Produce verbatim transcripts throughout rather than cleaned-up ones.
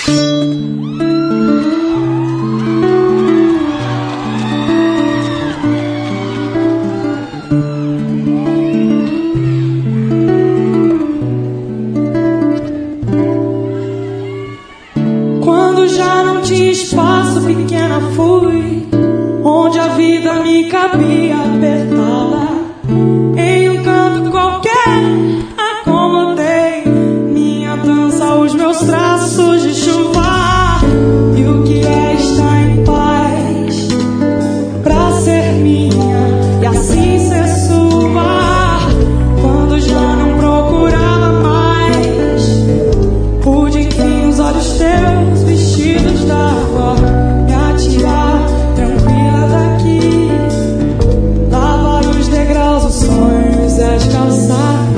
Quando já não tinha espaço, pequena fui, onde a vida me cabia apertada. Em um canto qualquer acomodei minha dança, os meus traços de chuva. E o que é estar em paz pra ser minha e assim ser sua. Quando já não procurava mais, pude enfim os olhos teus vestidos d'água me atirar tranquila daqui, lavar os degraus, os sonhos e as calçadas.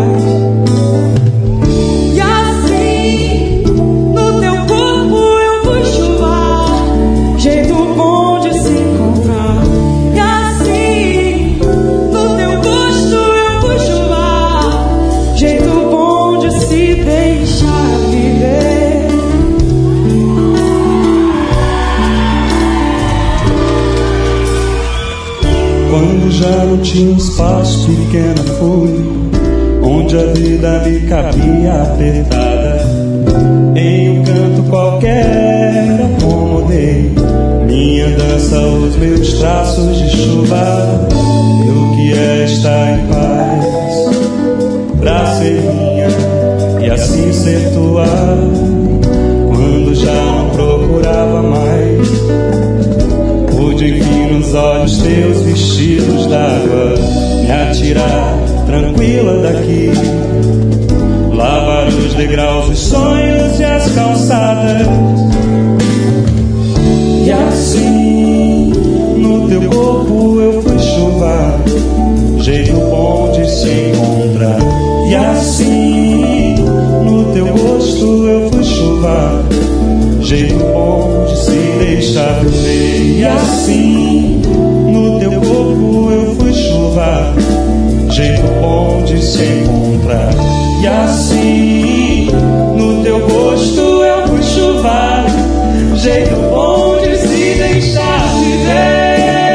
E assim no teu corpo eu fui chuvar, jeito bom de se encontrar. E assim no teu gosto eu fui chuvar, jeito bom de se deixar viver. Quando já não tinha espaço, pequena fui, onde a vida me cabia apertada. Em um canto qualquer acomodei minha dança, os meus traços de chuva. E o que é estar em paz pra ser minha e assim ser tua. Quando já não procurava mais, pude enfim nos olhos teus vestidos d'água me atirar tranquila daqui, lavar os degraus, os sonhos e as calçadas. E assim no teu corpo eu fui chuvar, jeito bom de se encontrar. E assim no teu gosto eu fui chuvar, jeito bom de se deixar viver. E assim no teu corpo eu fui chuvar, jeito bom de se encontrar. E assim no teu gosto eu fui chuvar, jeito bom de se deixar viver.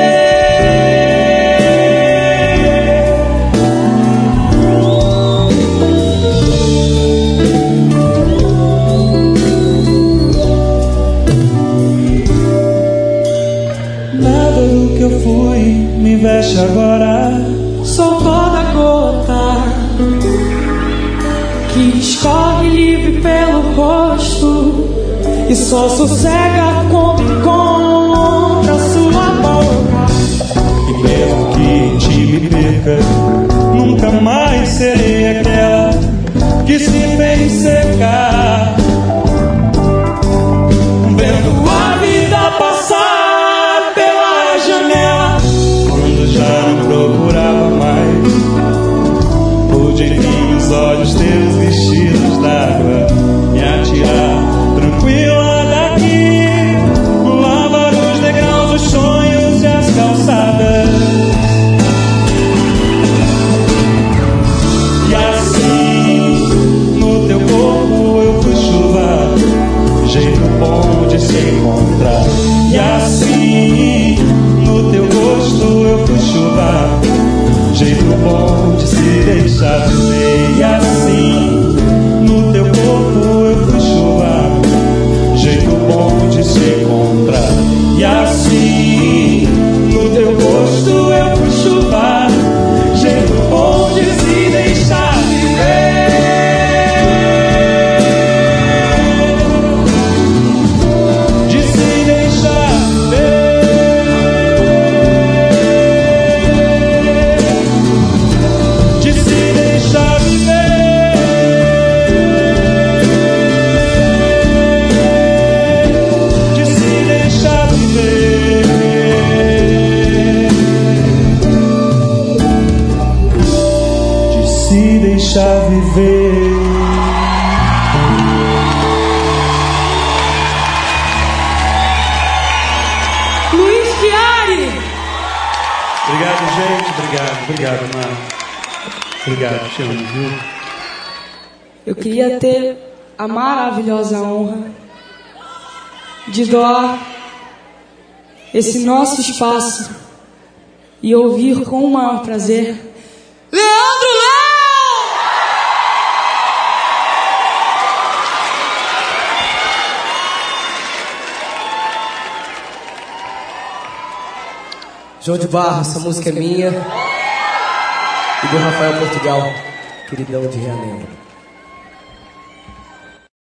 Nada do que eu fui me veste agora, Sou toda gota que escorre livre pelo rosto e só sossega quando encontra sua boca. e mesmo que te me perca, nunca mais serei aquela que se fez secar, vendo a vida passar pela janela. Quando já não procurava mais, pude enfim os olhos teus vestidos d'água me atirar tranquila daqui, lavar os degraus, os sonhos e as calçadas. E assim no teu corpo eu fui chuvar, jeito bom de se encontrar. E assim no teu gosto eu fui chuvar, jeito bom de se deixar viver. E assim no teu corpo eu fui chuvar, jeito bom de se encontrar. E assim no teu gosto eu fui chuvar, jeito bom de se deixar viver. De se deixar viver. De se deixar viver. De se deixar viver. De se deixar viver. Luiz Chiari. Obrigado, gente. Obrigado, obrigado, Mar. Obrigado, te amo, viu? Eu queria ter a maravilhosa honra de doar esse nosso espaço e ouvir com o maior prazer Leandro Leão! João de Barro, essa música é minha e do Rafael Portugal, queridão de Realengo.